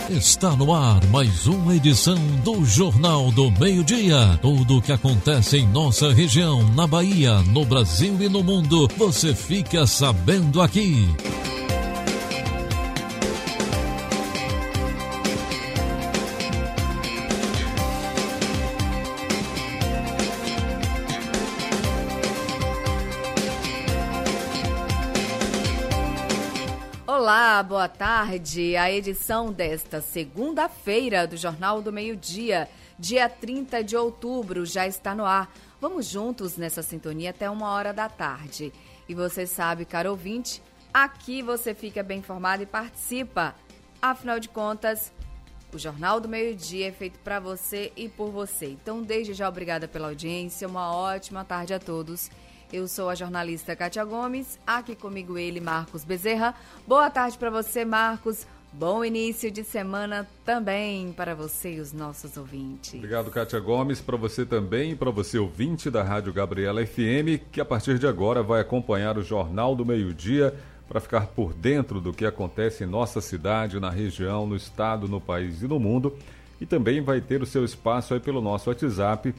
Está no ar mais uma edição do Jornal do Meio-Dia. Tudo o que acontece em nossa região, na Bahia, no Brasil e no mundo, você fica sabendo aqui. Olá, boa tarde. A edição desta segunda-feira do Jornal do Meio-Dia, dia 30 de outubro, já está no ar. Vamos juntos nessa sintonia até 1h da tarde. E você sabe, caro ouvinte, aqui você fica bem informado e participa. Afinal de contas, o Jornal do Meio-Dia é feito para você e por você. Então, desde já, obrigada pela audiência. Uma ótima tarde a todos. Eu sou a jornalista Kátia Gomes, aqui comigo ele, Marcos Bezerra. Boa tarde para você, Marcos. Bom início de semana também para você e os nossos ouvintes. Obrigado, Kátia Gomes, para você também e para você, ouvinte da Rádio Gabriela FM, que a partir de agora vai acompanhar o Jornal do Meio-Dia para ficar por dentro do que acontece em nossa cidade, na região, no estado, no país e no mundo. E também vai ter o seu espaço aí pelo nosso WhatsApp,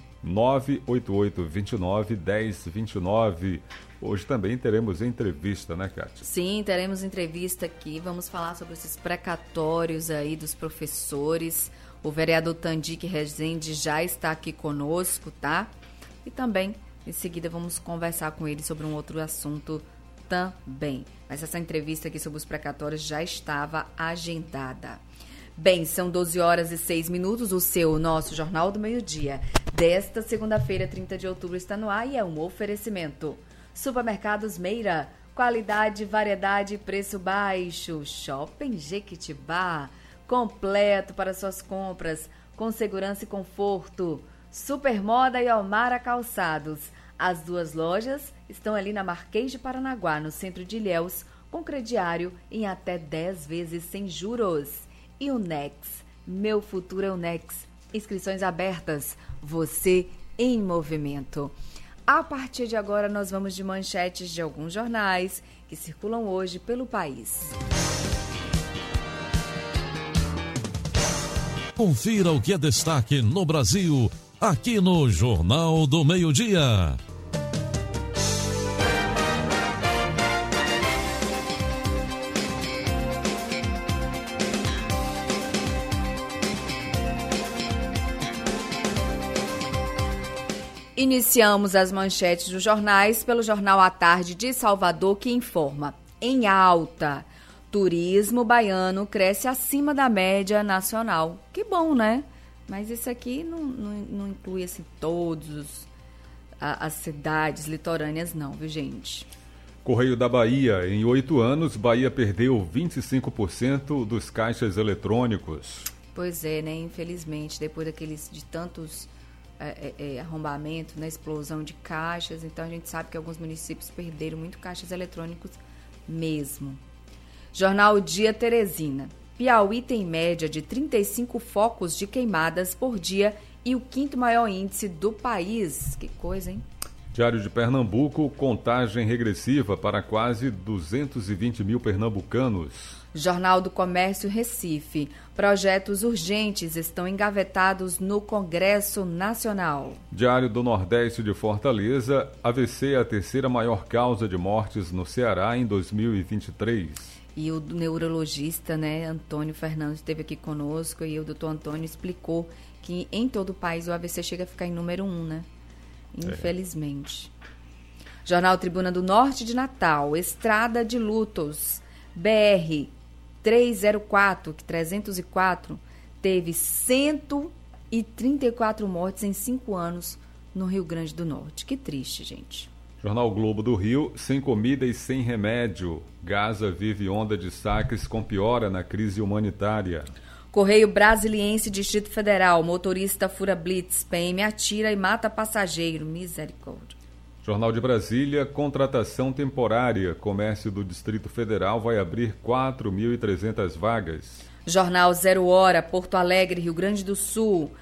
988-29-1029. Hoje também teremos entrevista, né, Kátia? Sim, teremos entrevista aqui. Vamos falar sobre esses precatórios aí dos professores. O vereador Tandique Rezende já está aqui conosco, tá? E também, em seguida, vamos conversar com ele sobre um outro assunto também. Mas essa entrevista aqui sobre os precatórios já estava agendada. Bem, são 12h06, o nosso Jornal do Meio-Dia. Desta segunda-feira, 30 de outubro, está no ar e é um oferecimento. Supermercados Meira, qualidade, variedade e preço baixo. Shopping Jequitibá, completo para suas compras, com segurança e conforto. Supermoda e Almara Calçados. As duas lojas estão ali na Marquês de Paranaguá, no centro de Ilhéus, com crediário em até 10 vezes sem juros. E o Nex, meu futuro é o Nex. Inscrições abertas, você em movimento. A partir de agora, nós vamos de manchetes de alguns jornais que circulam hoje pelo país. Confira o que é destaque no Brasil, aqui no Jornal do Meio-Dia. Iniciamos as manchetes dos jornais pelo Jornal à Tarde de Salvador, que informa: em alta, turismo baiano cresce acima da média nacional. Que bom, né? Mas isso aqui não inclui assim, todas as cidades litorâneas, não, viu, gente? Correio da Bahia. Em 8 anos, Bahia perdeu 25% dos caixas eletrônicos. Pois é, né? Infelizmente, depois de tantos arrombamento, né, explosão de caixas, então a gente sabe que alguns municípios perderam muito caixas eletrônicos mesmo. Jornal Dia Teresina. Piauí tem média de 35 focos de queimadas por dia e o 5º maior índice do país. Que coisa, hein? Diário de Pernambuco, contagem regressiva para quase 220 mil pernambucanos. Jornal do Comércio Recife. Projetos urgentes estão engavetados no Congresso Nacional. Diário do Nordeste de Fortaleza. AVC é a terceira maior causa de mortes no Ceará em 2023. E o neurologista, né, Antônio Fernandes, esteve aqui conosco e o doutor Antônio explicou que em todo o país o AVC chega a ficar em número 1, né? Infelizmente. Jornal Tribuna do Norte de Natal. Estrada de lutos. BR 304 teve 134 mortes em 5 anos no Rio Grande do Norte. Que triste, gente. Jornal Globo do Rio, sem comida e sem remédio. Gaza vive onda de saques com piora na crise humanitária. Correio Brasiliense, Distrito Federal. Motorista fura blitz. PM atira e mata passageiro. Misericórdia. Jornal de Brasília, contratação temporária. Comércio do Distrito Federal vai abrir 4.300 vagas. Jornal 0 Hora, Porto Alegre, Rio Grande do Sul.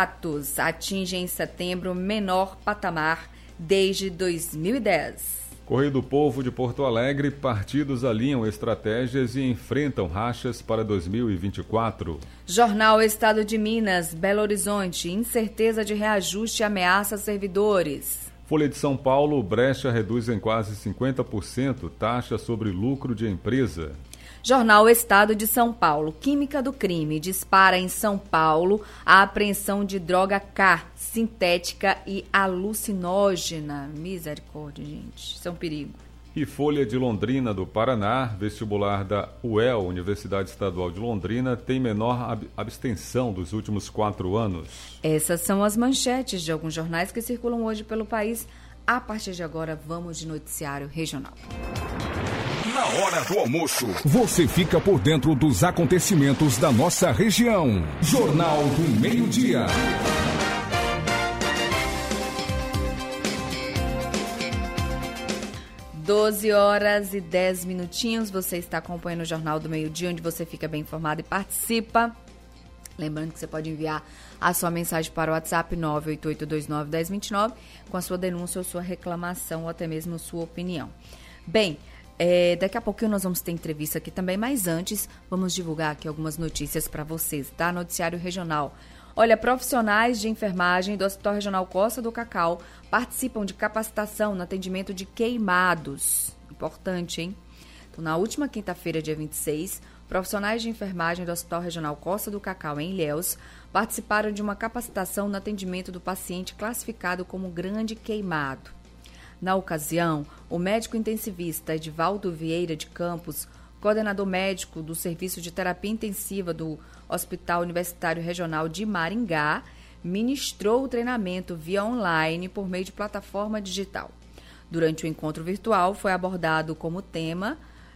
Abigeatos atinge em setembro menor patamar desde 2010. Correio do Povo de Porto Alegre, partidos alinham estratégias e enfrentam rachas para 2024. Jornal Estado de Minas, Belo Horizonte, incerteza de reajuste ameaça servidores. Folha de São Paulo, Brecha reduz em quase 50% taxa sobre lucro de empresa. Jornal Estado de São Paulo, Química do Crime, dispara em São Paulo a apreensão de droga K, sintética e alucinógena. Misericórdia, gente, isso é um perigo. E Folha de Londrina do Paraná, vestibular da UEL, Universidade Estadual de Londrina, tem menor abstenção dos últimos 4 anos. Essas são as manchetes de alguns jornais que circulam hoje pelo país. A partir de agora, vamos de noticiário regional. Na hora do almoço, você fica por dentro dos acontecimentos da nossa região. Jornal do Meio-Dia. Doze horas e 10 minutinhos. Você está acompanhando o Jornal do Meio-Dia, onde você fica bem informado e participa. Lembrando que você pode enviar a sua mensagem para o WhatsApp 988291029 com a sua denúncia ou sua reclamação ou até mesmo sua opinião. Bem, daqui a pouquinho nós vamos ter entrevista aqui também, mas antes vamos divulgar aqui algumas notícias para vocês, tá? Noticiário regional. Olha, profissionais de enfermagem do Hospital Regional Costa do Cacau participam de capacitação no atendimento de queimados. Importante, hein? Então, na última quinta-feira, dia 26, profissionais de enfermagem do Hospital Regional Costa do Cacau, em Ilhéus, participaram de uma capacitação no atendimento do paciente classificado como grande queimado. Na ocasião, o médico intensivista Edivaldo Vieira de Campos, coordenador médico do Serviço de Terapia Intensiva do Hospital Universitário Regional de Maringá, ministrou o treinamento via online por meio de plataforma digital. Durante o encontro virtual, foi abordado como tema,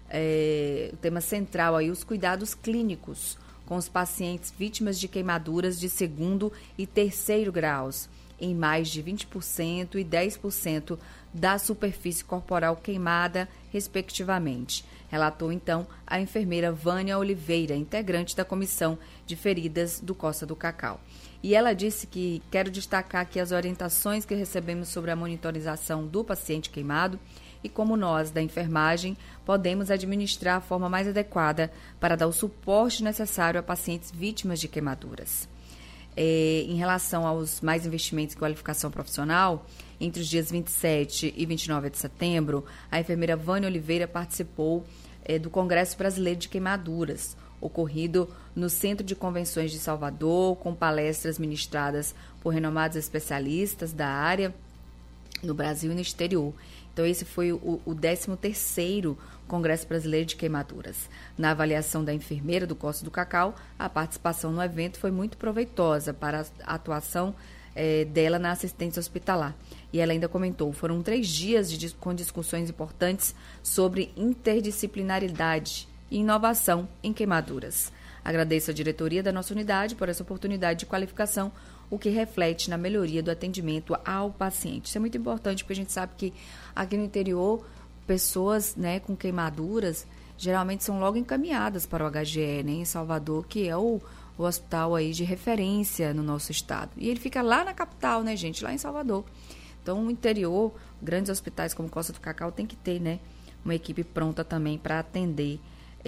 o tema central aí, os cuidados clínicos com os pacientes vítimas de queimaduras de 2º e 3º graus, em mais de 20% e 10% da superfície corporal queimada, respectivamente. Relatou, então, a enfermeira Vânia Oliveira, integrante da Comissão de Feridas do Costa do Cacau. E ela disse que quero destacar aqui as orientações que recebemos sobre a monitorização do paciente queimado e como nós, da enfermagem, podemos administrar a forma mais adequada para dar o suporte necessário a pacientes vítimas de queimaduras. Em relação aos mais investimentos em qualificação profissional, entre os dias 27 e 29 de setembro, a enfermeira Vânia Oliveira participou do Congresso Brasileiro de Queimaduras, ocorrido no Centro de Convenções de Salvador, com palestras ministradas por renomados especialistas da área no Brasil e no exterior. Então, esse foi o 13º Congresso Brasileiro de Queimaduras. Na avaliação da enfermeira do Costa do Cacau, a participação no evento foi muito proveitosa para a atuação dela na assistência hospitalar. E ela ainda comentou, foram 3 dias com discussões importantes sobre interdisciplinaridade e inovação em queimaduras. Agradeço a diretoria da nossa unidade por essa oportunidade de qualificação, o que reflete na melhoria do atendimento ao paciente. Isso é muito importante, porque a gente sabe que aqui no interior, pessoas, né, com queimaduras geralmente são logo encaminhadas para o HGE, né, em Salvador, que é o hospital aí de referência no nosso estado. E ele fica lá na capital, né, gente, lá em Salvador. Então, no interior, grandes hospitais como Costa do Cacau tem que ter, né, uma equipe pronta também para atender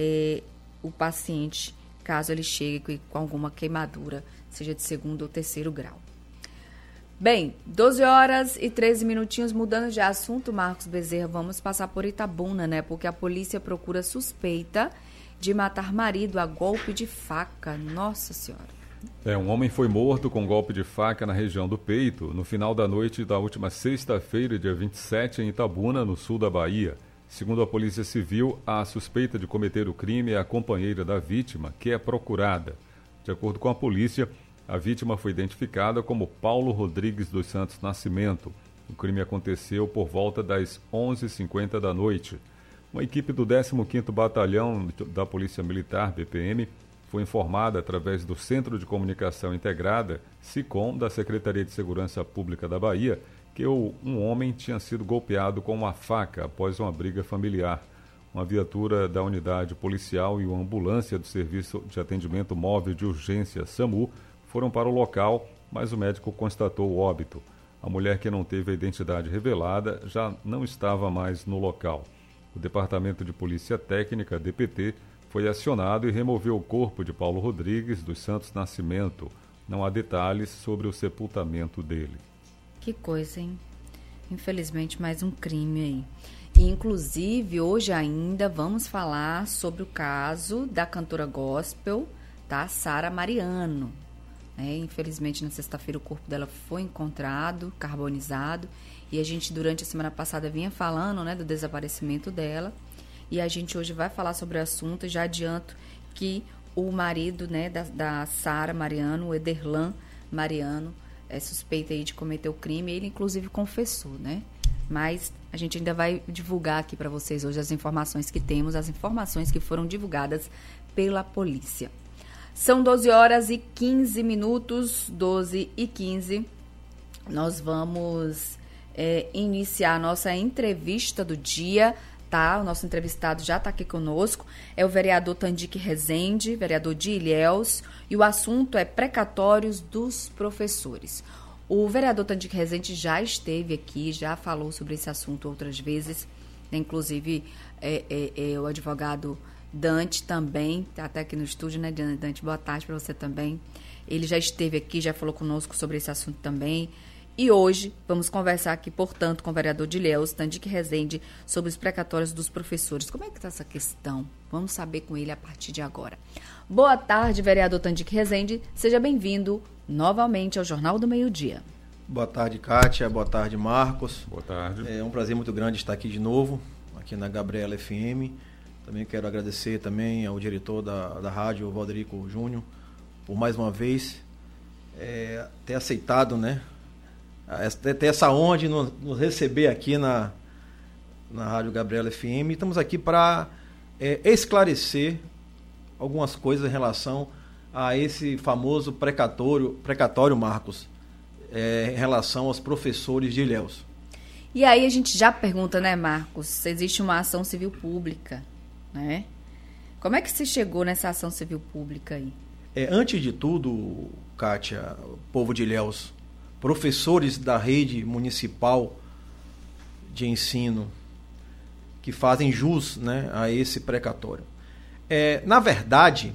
o paciente, caso ele chegue com alguma queimadura, seja de 2º ou 3º grau. Bem, 12 horas e 13 minutinhos, mudando de assunto, Marcos Bezerra, vamos passar por Itabuna, né? Porque a polícia procura suspeita de matar marido a golpe de faca. Nossa Senhora. Um homem foi morto com golpe de faca na região do peito no final da noite da última sexta-feira, dia 27, em Itabuna, no sul da Bahia. Segundo a Polícia Civil, a suspeita de cometer o crime é a companheira da vítima, que é procurada. De acordo com a polícia, a vítima foi identificada como Paulo Rodrigues dos Santos Nascimento. O crime aconteceu por volta das 11h50 da noite. Uma equipe do 15º Batalhão da Polícia Militar, BPM, foi informada através do Centro de Comunicação Integrada, SICOM, da Secretaria de Segurança Pública da Bahia, que um homem tinha sido golpeado com uma faca após uma briga familiar. Uma viatura da unidade policial e uma ambulância do Serviço de Atendimento Móvel de Urgência, SAMU, foram para o local, mas o médico constatou o óbito. A mulher, que não teve a identidade revelada, já não estava mais no local. O Departamento de Polícia Técnica, DPT, foi acionado e removeu o corpo de Paulo Rodrigues dos Santos Nascimento. Não há detalhes sobre o sepultamento dele. Que coisa, hein? Infelizmente, mais um crime aí. E, inclusive, hoje ainda vamos falar sobre o caso da cantora gospel, tá? Sara Mariano. Infelizmente, na sexta-feira, o corpo dela foi encontrado, carbonizado. E a gente, durante a semana passada, vinha falando, né, do desaparecimento dela. E a gente hoje vai falar sobre o assunto. E já adianto que o marido, né, da Sara Mariano, o Ederlan Mariano, é suspeito aí de cometer o crime. Ele, inclusive, confessou, né? Mas a gente ainda vai divulgar aqui para vocês hoje as informações que temos, as informações que foram divulgadas pela polícia. São 12 horas e 15 minutos, 12 e 15. Nós vamos iniciar a nossa entrevista do dia, tá? O nosso entrevistado já está aqui conosco. É o vereador Tandique Rezende, vereador de Ilhéus, e o assunto é precatórios dos professores. O vereador Tandique Rezende já esteve aqui, já falou sobre esse assunto outras vezes, né? Inclusive o advogado Dante também, tá até aqui no estúdio, né, Dante? Boa tarde para você também. Ele já esteve aqui, já falou conosco sobre esse assunto também. E hoje vamos conversar aqui, portanto, com o vereador de Ilhéus, Tandique Rezende, sobre os precatórios dos professores. Como é que está essa questão? Vamos saber com ele a partir de agora. Boa tarde, vereador Tandique Rezende. Seja bem-vindo novamente ao Jornal do Meio-Dia. Boa tarde, Kátia. Boa tarde, Marcos. Boa tarde. É um prazer muito grande estar aqui de novo, aqui na Gabriela FM. Também quero agradecer também ao diretor da rádio, o Valderico Júnior, por mais uma vez ter aceitado, né? Ter essa honra de nos receber aqui na Rádio Gabriela FM. Estamos aqui para esclarecer algumas coisas em relação a esse famoso precatório, Marcos, em relação aos professores de Ilhéus. E aí a gente já pergunta, né, Marcos, se existe uma ação civil pública, né? Como é que se chegou nessa ação civil pública aí? Antes de tudo, Kátia, povo de Ilhéus, professores da rede municipal de ensino que fazem jus, né, a esse precatório. Na verdade,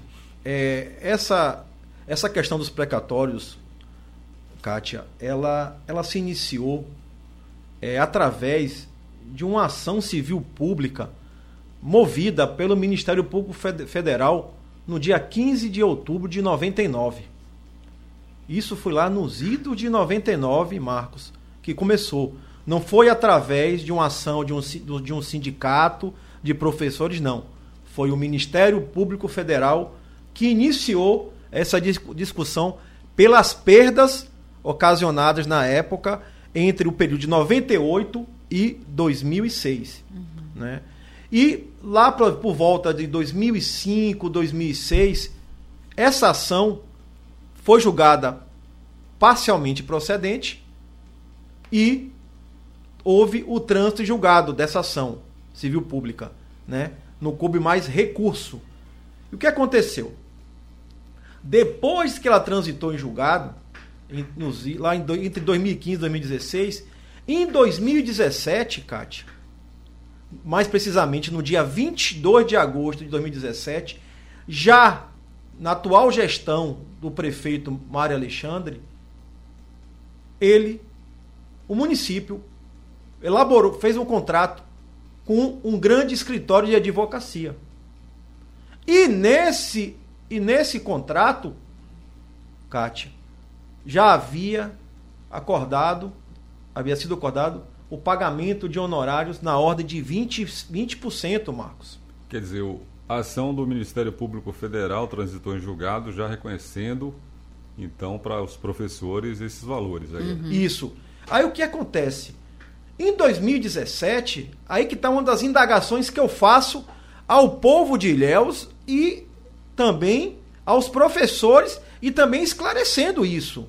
essa questão dos precatórios, Kátia, ela se iniciou através de uma ação civil pública movida pelo Ministério Público Federal no dia 15 de outubro de 99. Isso foi lá nos idos de 99, Marcos, que começou. Não foi através de uma ação de um sindicato de professores, não. Foi o Ministério Público Federal que iniciou essa discussão pelas perdas ocasionadas na época entre o período de 98 e 2006. Né? E lá por volta de 2005, 2006, essa ação foi julgada parcialmente procedente e houve o trânsito julgado dessa ação civil pública, né? Não coube mais recurso. E o que aconteceu? Depois que ela transitou em julgado, entre 2015 e 2016, em 2017, Kátia, mais precisamente no dia 22 de agosto de 2017, já na atual gestão do prefeito Mário Alexandre, o município, fez um contrato com um grande escritório de advocacia. E nesse contrato, Kátia, já havia sido acordado o pagamento de honorários na ordem de 20%, Marcos. Quer dizer, a ação do Ministério Público Federal transitou em julgado, já reconhecendo, então, para os professores esses valores. Aí. Isso. Aí o que acontece? Em 2017, aí que está uma das indagações que eu faço ao povo de Ilhéus e também aos professores, e também esclarecendo isso.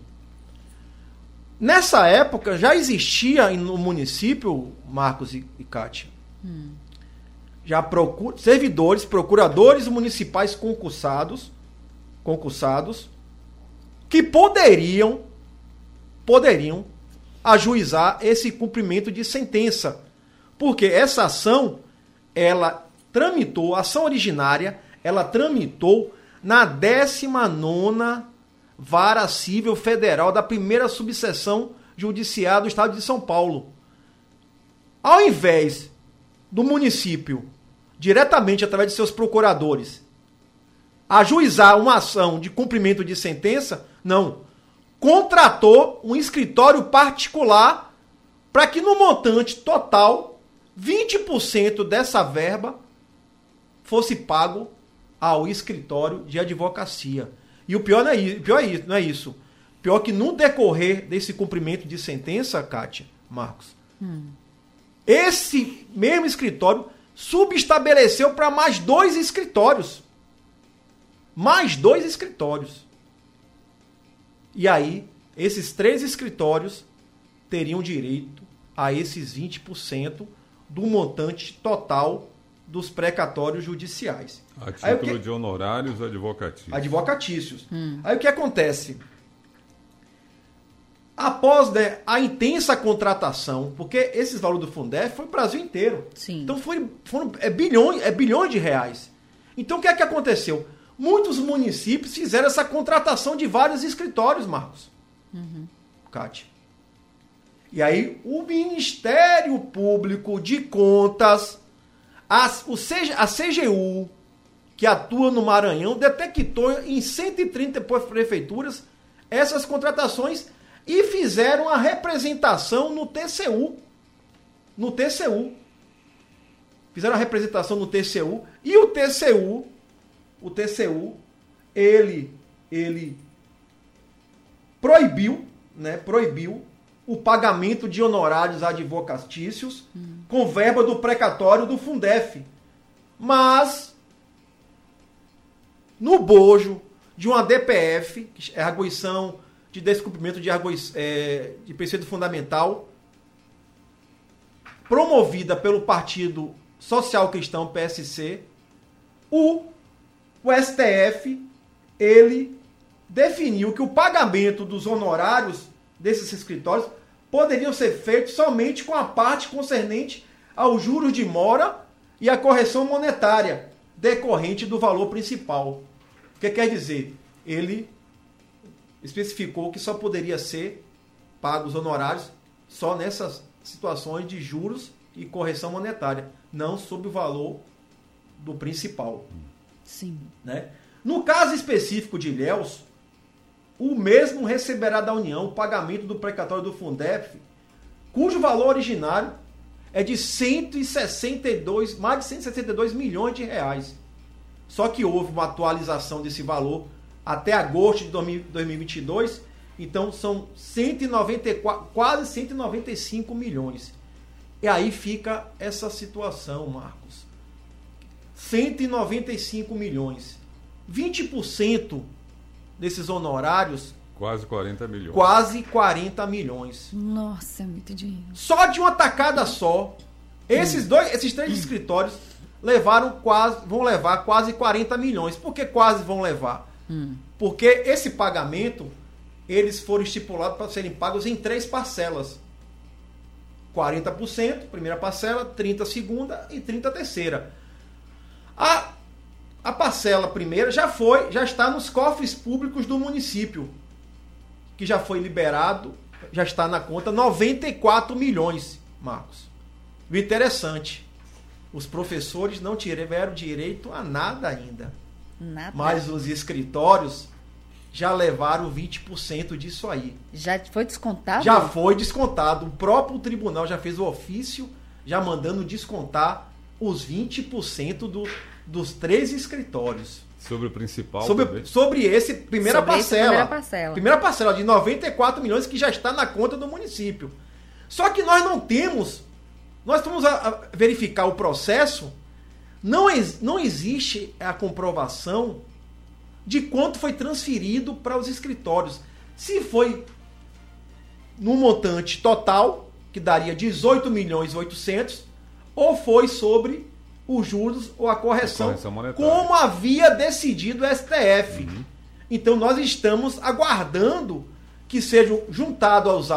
Nessa época já existia no município, Marcos e Kátia, já servidores, procuradores municipais concursados, que poderiam ajuizar esse cumprimento de sentença. Porque essa ação, ela tramitou, a ação originária, ela tramitou na 19ª Vara Civil Federal da 1ª Subseção Judiciária do Estado de São Paulo. Ao invés do município, diretamente através de seus procuradores, ajuizar uma ação de cumprimento de sentença, não. Contratou um escritório particular para que no montante total, 20% dessa verba fosse pago ao escritório de advocacia. E o pior não é isso. Pior que no decorrer desse cumprimento de sentença, Kátia, Marcos, esse mesmo escritório subestabeleceu para mais 2 escritórios. Mais 2 escritórios. E aí, esses 3 escritórios teriam direito a esses 20% do montante total dos precatórios judiciais. A título de honorários advocatícios. Aí o que acontece? Após a intensa contratação, porque esses valores do Fundef foi o Brasil inteiro. Sim. Então foram bilhões de reais. Então o que é que aconteceu? Muitos municípios fizeram essa contratação de vários escritórios, Marcos. Kátia. E aí o Ministério Público de Contas, a CGU, que atua no Maranhão, detectou em 130 prefeituras essas contratações e fizeram a representação no TCU. Fizeram a representação no TCU e o TCU, ele proibiu o pagamento de honorários advocatícios com verba do precatório do Fundef. Mas, no bojo de uma DPF, que é arguição de descumprimento de preceito fundamental, promovida pelo Partido Social Cristão, PSC, o STF, ele definiu que o pagamento dos honorários desses escritórios poderiam ser feitos somente com a parte concernente aos juros de mora e a correção monetária decorrente do valor principal. O que quer dizer? Ele especificou que só poderia ser pagos honorários só nessas situações de juros e correção monetária, não sob o valor do principal. Sim. Né? No caso específico de Ilhéus, o mesmo receberá da União o pagamento do precatório do Fundef, cujo valor originário é de mais de 162 milhões de reais. Só que houve uma atualização desse valor até agosto de 2022, então são 194, quase 195 milhões. E aí fica essa situação, Marcos. 195 milhões. 20% desses honorários... Quase 40 milhões. Quase 40 milhões. Nossa, é muito dinheiro. Só de uma tacada só. Esses 3 escritórios vão levar quase 40 milhões. Por que quase vão levar? Porque esse pagamento, eles foram estipulados para serem pagos em 3 parcelas. 40%, primeira parcela, 30% segunda e 30% terceira. A parcela primeira já está nos cofres públicos do município, que já foi liberado, já está na conta 94 milhões, Marcos. O interessante, os professores não tiveram direito a nada ainda. Nada. Mas os escritórios já levaram 20% disso aí. Já foi descontado? Já foi descontado. O próprio tribunal já fez o ofício, já mandando descontar os 20% dos 3 escritórios. Sobre o principal? Sobre essa primeira parcela. Primeira parcela de 94 milhões que já está na conta do município. Só que nós não temos... Nós vamos a verificar o processo. Não existe a comprovação de quanto foi transferido para os escritórios. Se foi no montante total, que daria 18 milhões e 800, ou foi sobre os juros ou a correção como havia decidido o STF. Então nós estamos aguardando que sejam juntados aos autos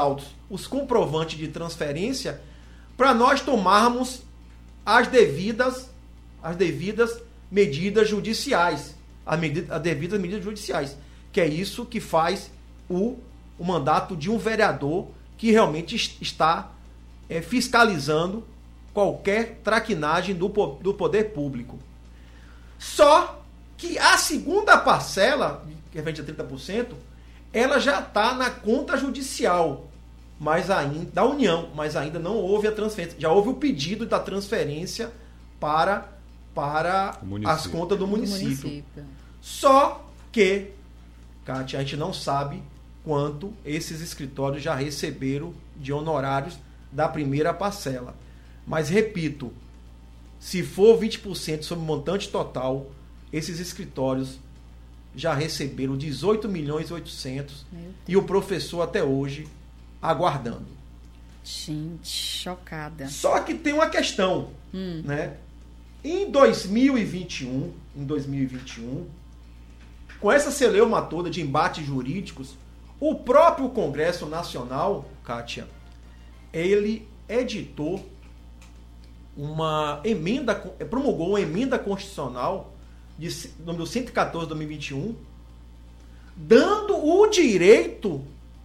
os comprovantes de transferência para nós tomarmos as devidas medidas judiciais. As devidas medidas judiciais. Que é isso que faz o mandato de um vereador que realmente está fiscalizando qualquer traquinagem do poder público. Só que a segunda parcela, que é frente a 30%, ela já está na conta judicial da União, mas ainda não houve a transferência. Já houve o pedido da transferência para as contas do município. Só que, Kátia, a gente não sabe quanto esses escritórios já receberam de honorários da primeira parcela. Mas, repito, se for 20% sobre o montante total, esses escritórios já receberam 18.800.000 e o professor até hoje aguardando. Gente, chocada. Só que tem uma questão, né? Em 2021, com essa celeuma toda de embates jurídicos, o próprio Congresso Nacional, Kátia, ele editou promulgou uma emenda constitucional número 114 de 2021, dando o direito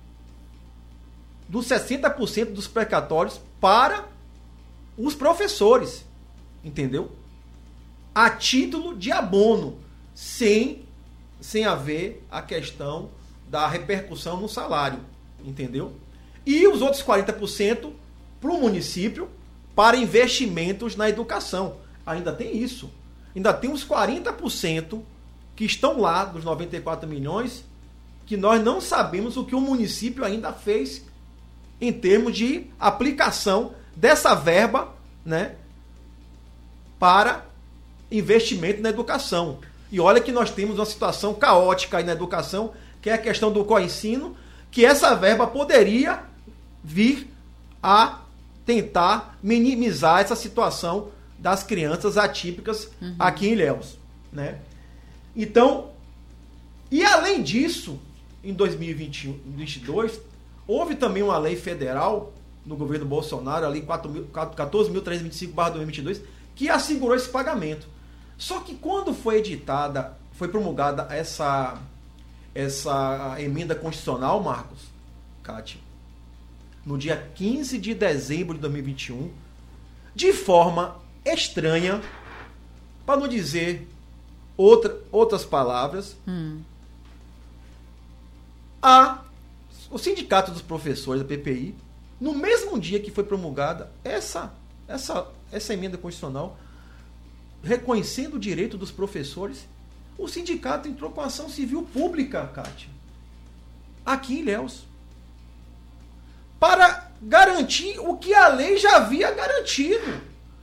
dos 60% dos precatórios para os professores, entendeu? A título de abono, sem haver a questão da repercussão no salário, entendeu? E os outros 40% para o município, para investimentos na educação. Ainda tem isso. Ainda tem uns 40% que estão lá, dos 94 milhões, que nós não sabemos o que o município ainda fez em termos de aplicação dessa verba, né, para investimento na educação. E olha que nós temos uma situação caótica aí na educação, que é a questão do coensino, que essa verba poderia vir a tentar minimizar essa situação das crianças atípicas aqui em Ilhéus, né? Então, e além disso, em 2022, houve também uma lei federal no governo Bolsonaro, a lei 14.325/2022, que assegurou esse pagamento. Só que quando foi promulgada essa emenda constitucional, Marcos, Kátia, no dia 15 de dezembro de 2021, de forma estranha, para não dizer outras palavras, o Sindicato dos Professores, da PPI, no mesmo dia que foi promulgada essa emenda constitucional, reconhecendo o direito dos professores, o sindicato entrou com ação civil pública, Kátia, aqui em Ilhéus, para garantir o que a lei já havia garantido.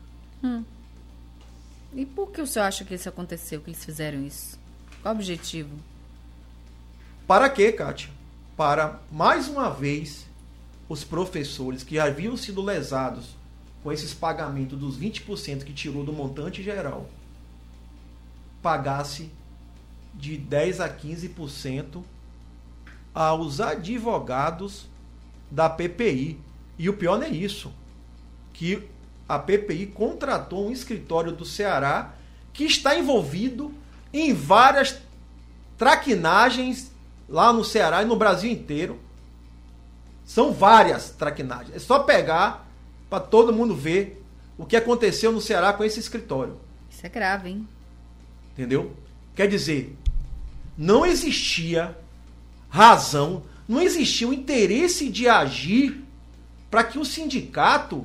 E por que o senhor acha que isso aconteceu, que eles fizeram isso? Qual o objetivo? Para quê, Kátia? Para, mais uma vez, os professores que haviam sido lesados com esses pagamentos dos 20% que tirou do montante geral, pagasse de 10% a 15% aos advogados da PPI. E o pior não é isso, que a PPI contratou um escritório do Ceará que está envolvido em várias traquinagens lá no Ceará e no Brasil inteiro. São várias traquinagens. É só pegar para todo mundo ver o que aconteceu no Ceará com esse escritório. Isso é grave, hein? Entendeu? Quer dizer, não existia razão, não existia o interesse de agir para que o sindicato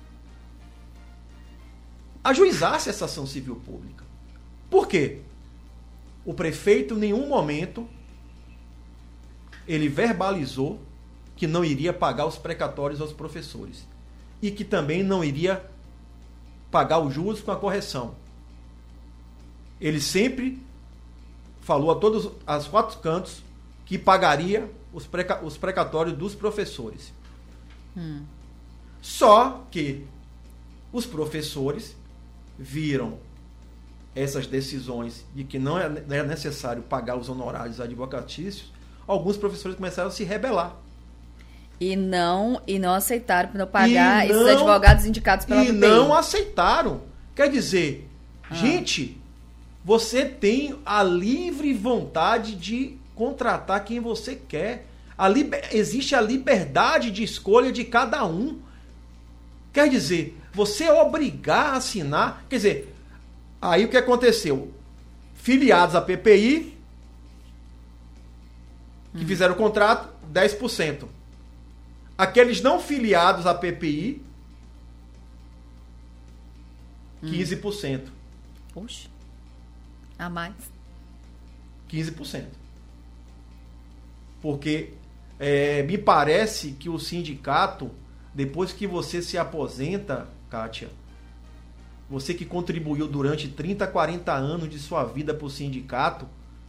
ajuizasse essa ação civil pública. Por quê? O prefeito, em nenhum momento, ele verbalizou que não iria pagar os precatórios aos professores e que também não iria pagar os juros com a correção. Ele sempre falou a todos os quatro cantos que pagaria os precatórios dos professores. Só que os professores viram essas decisões de que não era necessário pagar os honorários advocatícios. Alguns professores começaram a se rebelar. E não aceitaram para não pagar esses advogados indicados pela PPI. E não aceitaram. Quer dizer, gente, você tem a livre vontade de contratar quem você quer. Existe a liberdade de escolha de cada um. Quer dizer, você obrigar a assinar... Quer dizer, aí o que aconteceu? Filiados à PPI, que fizeram o contrato, 10%. Aqueles não filiados à PPI, 15%. Oxe, a mais. 15%. Porque me parece que o sindicato, depois que você se aposenta, Kátia, você que contribuiu durante 30, 40 anos de sua vida para o sindicato,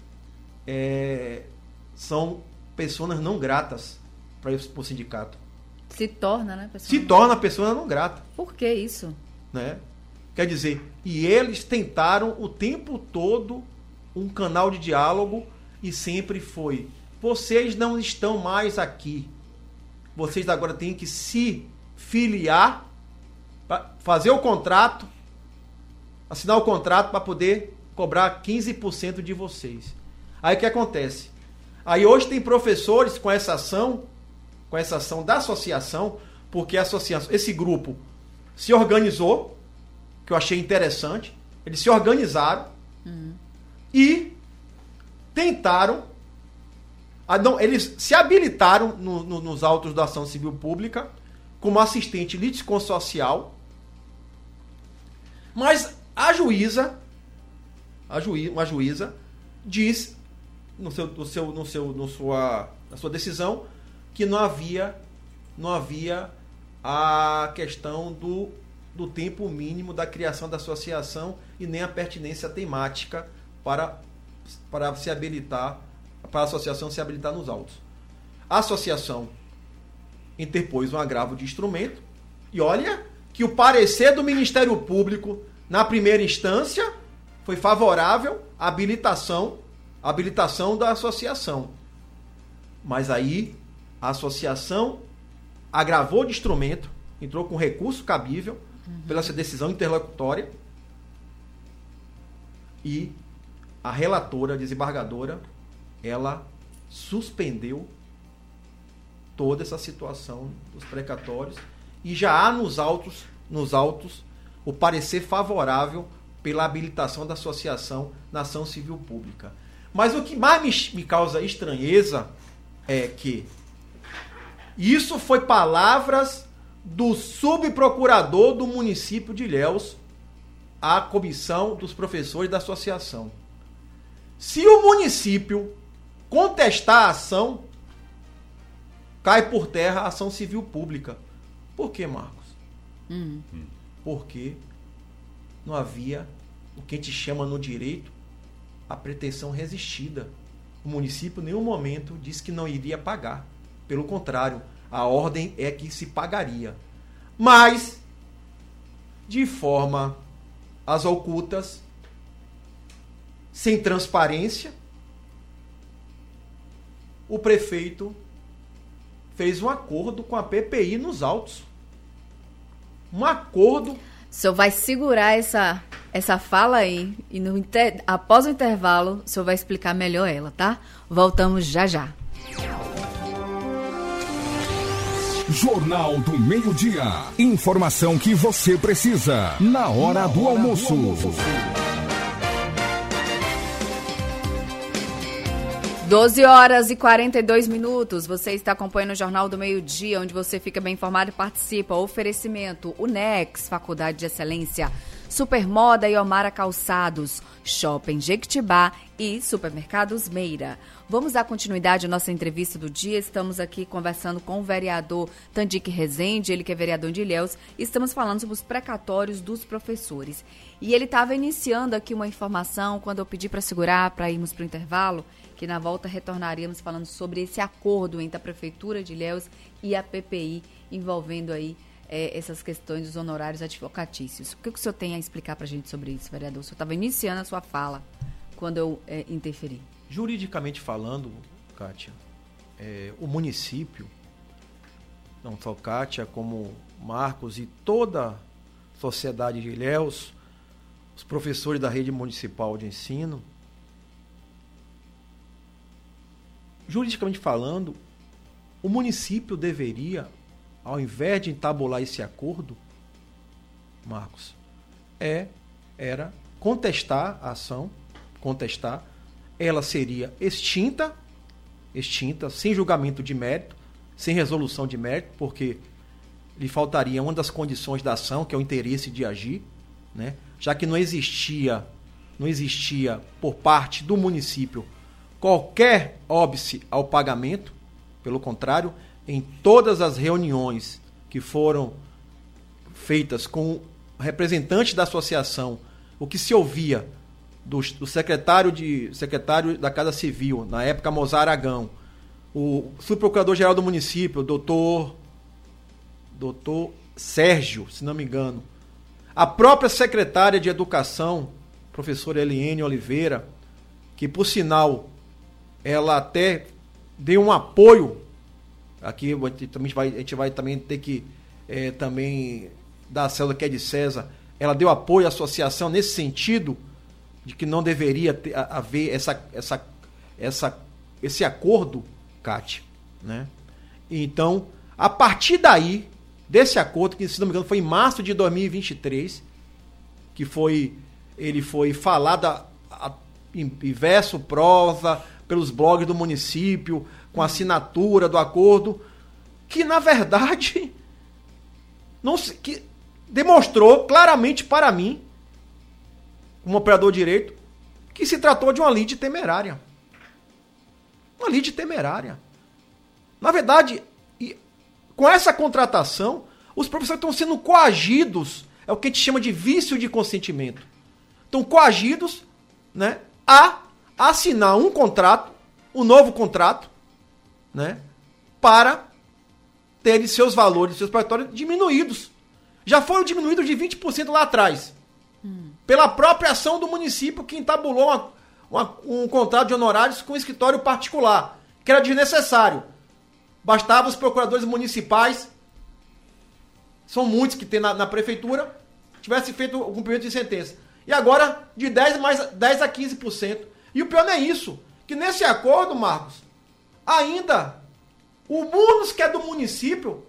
são pessoas não gratas para o sindicato. Se torna, né? Se torna pessoa não grata. Por que isso? Né? Quer dizer, e eles tentaram o tempo todo um canal de diálogo e sempre foi: vocês não estão mais aqui. Vocês agora têm que se filiar, fazer o contrato, assinar o contrato para poder cobrar 15% de vocês. Aí o que acontece? Aí hoje tem professores com essa ação da associação, porque a associação, esse grupo se organizou, que eu achei interessante, eles se organizaram e tentaram, eles se habilitaram nos autos da ação civil pública como assistente litisconsorcial, mas a juíza diz na sua decisão que não havia a questão do tempo mínimo da criação da associação e nem a pertinência temática para se habilitar, para a associação se habilitar nos autos. A associação interpôs um agravo de instrumento e olha que o parecer do Ministério Público na primeira instância foi favorável à habilitação da associação. Mas aí a associação agravou de instrumento, entrou com recurso cabível pela sua decisão interlocutória e a relatora, a desembargadora, ela suspendeu toda essa situação dos precatórios e já há nos autos o parecer favorável pela habilitação da associação na ação civil pública. Mas o que mais me causa estranheza é que isso foi palavras do subprocurador do município de Ilhéus à comissão dos professores da associação. Se o município contestar a ação, cai por terra a ação civil pública. Por quê, Marcos? Porque não havia o que a gente chama no direito a pretensão resistida. O município em nenhum momento disse que não iria pagar. Pelo contrário, a ordem é que se pagaria. Mas, de forma às ocultas, sem transparência, o prefeito fez um acordo com a PPI nos autos. Um acordo... O senhor vai segurar essa fala aí e após o intervalo o senhor vai explicar melhor ela, tá? Voltamos já já. Jornal do Meio-Dia. Informação que você precisa na hora do almoço. 12h42. Você está acompanhando o Jornal do Meio-Dia, onde você fica bem informado e participa. Oferecimento UNEX, Faculdade de Excelência, Supermoda e Omara Calçados, Shopping Jequitibá e Supermercados Meira. Vamos dar continuidade à nossa entrevista do dia. Estamos aqui conversando com o vereador Tandique Rezende, ele que é vereador de Ilhéus, e estamos falando sobre os precatórios dos professores. E ele estava iniciando aqui uma informação, quando eu pedi para segurar, para irmos para o intervalo, que na volta retornaríamos falando sobre esse acordo entre a Prefeitura de Ilhéus e a PPI, envolvendo aí essas questões dos honorários advocatícios. O que o senhor tem a explicar para a gente sobre isso, vereador? O senhor estava iniciando a sua fala quando eu interferi. Juridicamente falando, Kátia, o município não só Kátia, como Marcos e toda a sociedade de Ilhéus, os professores da rede municipal de ensino, juridicamente falando, o município deveria, ao invés de entabular esse acordo, Marcos, era contestar a ação, ela seria extinta, sem julgamento de mérito, sem resolução de mérito, porque lhe faltaria uma das condições da ação, que é o interesse de agir, né? Já que não existia por parte do município qualquer óbice ao pagamento, pelo contrário, em todas as reuniões que foram feitas com representantes da associação, o que se ouvia do secretário da Casa Civil, na época Mozar Aragão, o subprocurador-geral do município, o doutor Sérgio, se não me engano, a própria secretária de Educação, professora Eliene Oliveira, que, por sinal, ela até deu um apoio, aqui a gente vai também ter que também dar a célula que é de César, ela deu apoio à associação nesse sentido, de que não deveria haver esse acordo, Kátia, né? Então, a partir daí, desse acordo, que se não me engano foi em março de 2023, que ele foi falado em verso, prosa, pelos blogs do município, com a assinatura do acordo, que na verdade que demonstrou claramente para mim, como operador de direito, que se tratou de uma lide temerária. Uma lide temerária. Na verdade, com essa contratação, os professores estão sendo coagidos, é o que a gente chama de vício de consentimento. Estão coagidos, né, a assinar um contrato, um novo contrato, né, para terem seus valores, seus patrocínios diminuídos. Já foram diminuídos de 20% lá atrás. Pela própria ação do município, que entabulou um contrato de honorários com um escritório particular, que era desnecessário. Bastava os procuradores municipais, são muitos que tem na prefeitura, tivesse feito o cumprimento de sentença. E agora, de 10 a 15%. E o pior não é isso, que nesse acordo, Marcos, ainda o bônus que é do município,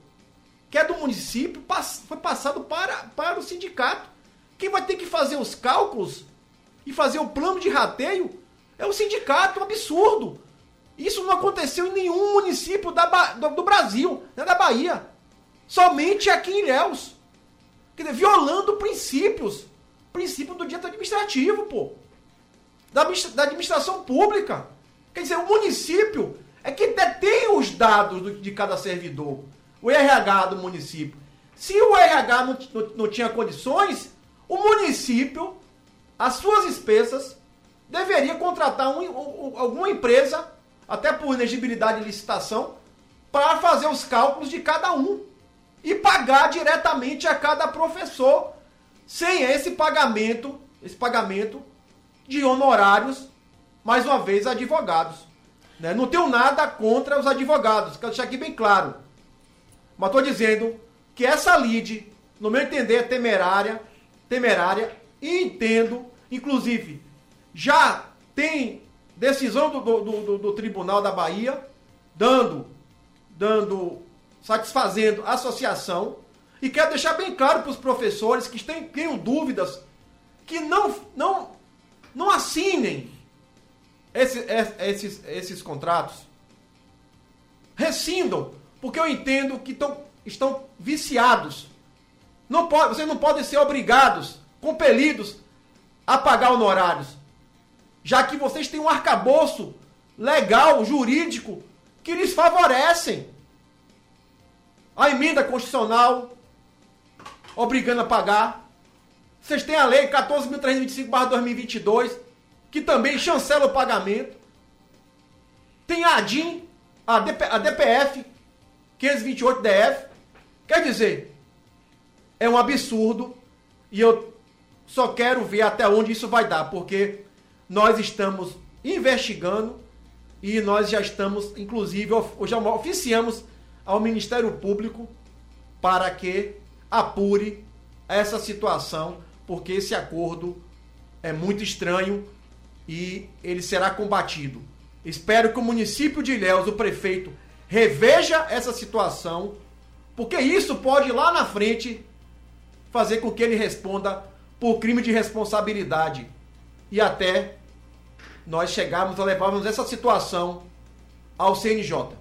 foi passado para o sindicato. Quem vai ter que fazer os cálculos e fazer o plano de rateio é o sindicato, um absurdo. Isso não aconteceu em nenhum município do Brasil, né, da Bahia. Somente aqui em Ilhéus. Quer dizer, violando princípios do direito administrativo, pô. Da administração pública. Quer dizer, o município é que detém os dados de cada servidor. O RH do município. Se o RH não tinha condições, o município, as suas despesas, deveria contratar alguma empresa, até por inexigibilidade de licitação, para fazer os cálculos de cada um e pagar diretamente a cada professor, sem esse pagamento de honorários, mais uma vez, advogados. Né? Não tenho nada contra os advogados, quero deixar aqui bem claro. Mas estou dizendo que essa lide, no meu entender, é temerária, e entendo, inclusive, já tem decisão do Tribunal da Bahia satisfazendo a associação, e quero deixar bem claro para os professores que tenham dúvidas, que não assinem esses contratos, rescindam, porque eu entendo que estão viciados. Vocês não podem ser obrigados, compelidos a pagar honorários, já que vocês têm um arcabouço legal, jurídico, que lhes favorecem. A emenda constitucional obrigando a pagar. Vocês têm a lei 14.325/2022, que também chancela o pagamento. Tem a ADIM, a DPF 528-DF. Quer dizer, é um absurdo, e eu só quero ver até onde isso vai dar, porque nós estamos investigando e nós já estamos, inclusive, já oficiamos ao Ministério Público para que apure essa situação, porque esse acordo é muito estranho e ele será combatido. Espero que o município de Ilhéus, o prefeito, reveja essa situação, porque isso pode lá na frente fazer com que ele responda por crime de responsabilidade e até nós chegarmos a levarmos essa situação ao CNJ.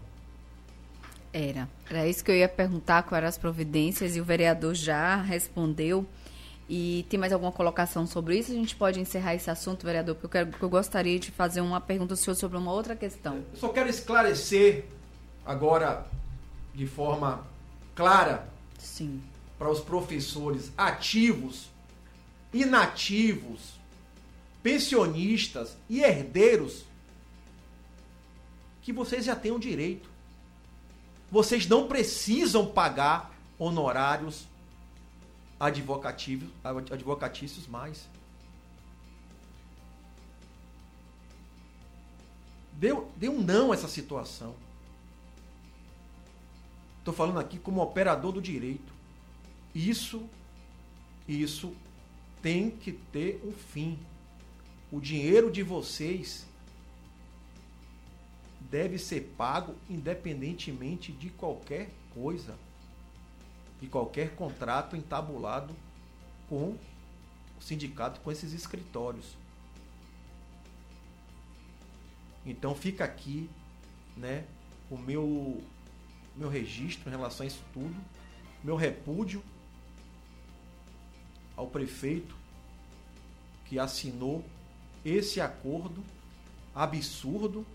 Era isso que eu ia perguntar, quais eram as providências, e o vereador já respondeu. E tem mais alguma colocação sobre isso? A gente pode encerrar esse assunto, vereador, porque eu gostaria de fazer uma pergunta ao senhor sobre uma outra questão. Eu só quero esclarecer agora, de forma clara, sim, para os professores ativos, inativos, pensionistas e herdeiros, que vocês já têm o direito. Vocês não precisam pagar honorários advocatícios mais. Deu não essa situação. Estou falando aqui como operador do direito. Isso tem que ter um fim. O dinheiro de vocês deve ser pago independentemente de qualquer coisa, de qualquer contrato entabulado com o sindicato, com esses escritórios. Então fica aqui, né, o meu registro em relação a isso tudo, meu repúdio ao prefeito que assinou esse acordo absurdo,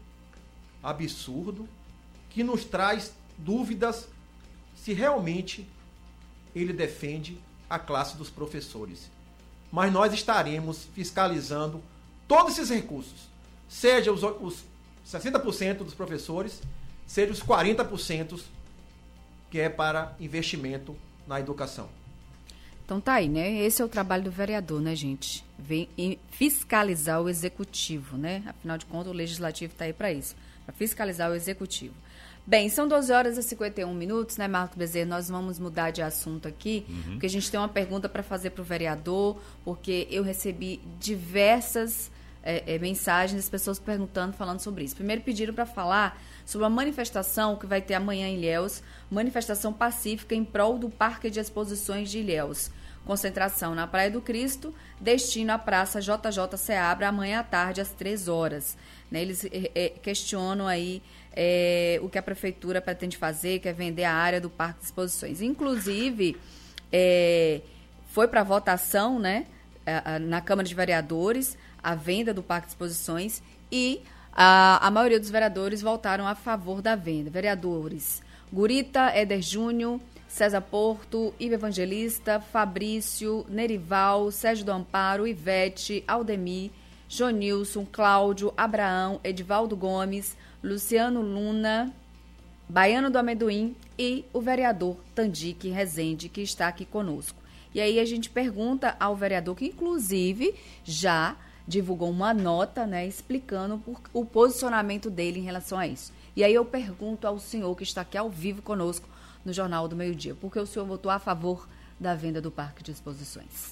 que nos traz dúvidas se realmente ele defende a classe dos professores. Mas nós estaremos fiscalizando todos esses recursos, seja os 60% dos professores, seja os 40% que é para investimento na educação. Então tá aí, né? Esse é o trabalho do vereador, né, gente? Vem fiscalizar o executivo, né? Afinal de contas, o legislativo está aí para isso, para fiscalizar o executivo. Bem, são 12h51, né, Marcos Bezerra? Nós vamos mudar de assunto aqui, porque a gente tem uma pergunta para fazer para o vereador, porque eu recebi diversas mensagens das pessoas perguntando, falando sobre isso. Primeiro pediram para falar sobre a manifestação que vai ter amanhã em Ilhéus, manifestação pacífica em prol do Parque de Exposições de Ilhéus. Concentração na Praia do Cristo, destino à Praça JJ Seabra, amanhã à tarde, às 13h. Né, eles questionam aí o que a prefeitura pretende fazer, que é vender a área do Parque de Exposições. Inclusive, foi para votação, né, na Câmara de Vereadores a venda do Parque de Exposições e a maioria dos vereadores votaram a favor da venda. Vereadores Gurita, Éder Júnior, César Porto, Ivo Evangelista, Fabrício, Nerival, Sérgio do Amparo, Ivete, Aldemir, Jonilson, Cláudio, Abraão, Edivaldo Gomes, Luciano Luna, Baiano do Amendoim e o vereador Tandique Rezende, que está aqui conosco. E aí a gente pergunta ao vereador, que inclusive já divulgou uma nota, né, explicando o posicionamento dele em relação a isso. E aí eu pergunto ao senhor, que está aqui ao vivo conosco no Jornal do Meio-Dia, por que o senhor votou a favor da venda do Parque de Exposições?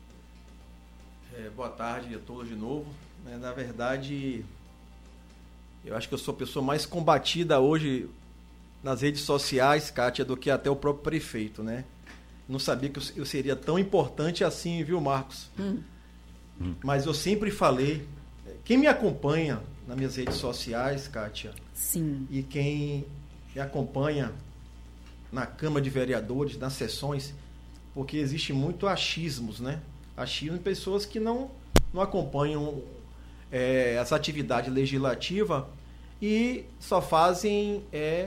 Boa tarde a todos de novo. Na verdade, eu acho que eu sou a pessoa mais combatida hoje nas redes sociais, Kátia, do que até o próprio prefeito, né? Não sabia que eu seria tão importante assim, viu, Marcos? Mas eu sempre falei, quem me acompanha nas minhas redes sociais, Kátia, sim, e quem me acompanha na Câmara de Vereadores, nas sessões, porque existe muito achismos, né? Achismo de pessoas que não acompanham essa atividade legislativa e só fazem